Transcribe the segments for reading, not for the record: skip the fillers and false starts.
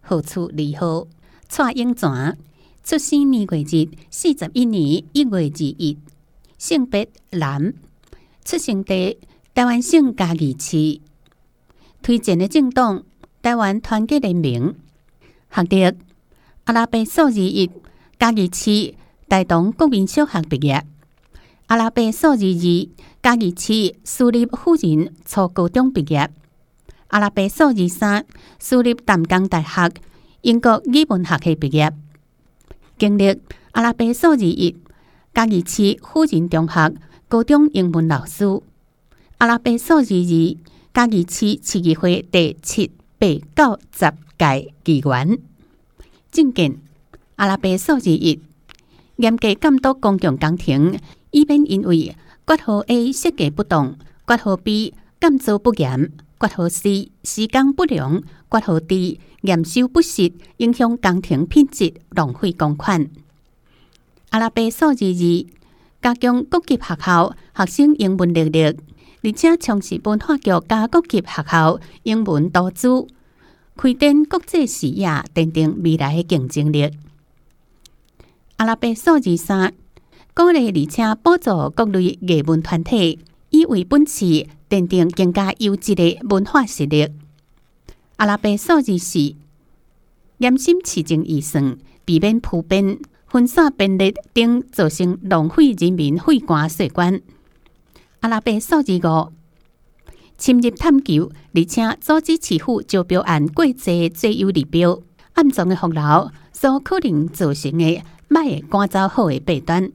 号处2号。蔡英全出生年月日41年1月2日，性别男，出生地台湾省嘉义市，推荐的政党台湾团结联盟，学历阿拉伯数字1嘉义市大同国民小学毕业，阿拉伯数字2嘉义市私立妇人初高中毕业，阿拉伯数字3私立淡江大学英国语文学系毕业，经历阿拉伯数字1嘉义市妇人中学高中英文老师，阿拉伯数字2嘉義市市議會第7、8、9、10屆議員。政見阿拉伯數字1嚴格監督公共工程，以免因為括號 A 設計不當，括號 B 監造不嚴，括號 C 施工不良，括號 D 驗收不實，影響工程品質，浪費公款。阿拉伯數字2加強各級學校學生英文能力，而且從事文化局加各級學校英文導師，開展國際視野，奠定未來的競爭力。阿拉伯數字3鼓勵而且補助各類藝文團體，以為本市奠定更加優質的文化實力。阿拉伯數字4嚴審市政預算，避免普遍分散編列等造成浪費人民費官稅款。阿拉伯數字5深入探究，而且組織市府招標案過濟最優利標，暗藏的福勞所可能造成的歹的趕走好的弊端。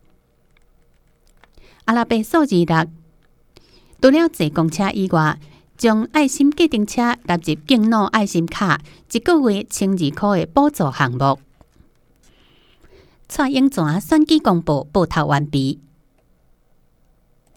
阿拉伯數字6除了坐公車以外，將愛心計程車納入敬老愛心卡，1個月12塊的補助項目。蔡英全選舉公報報道完畢。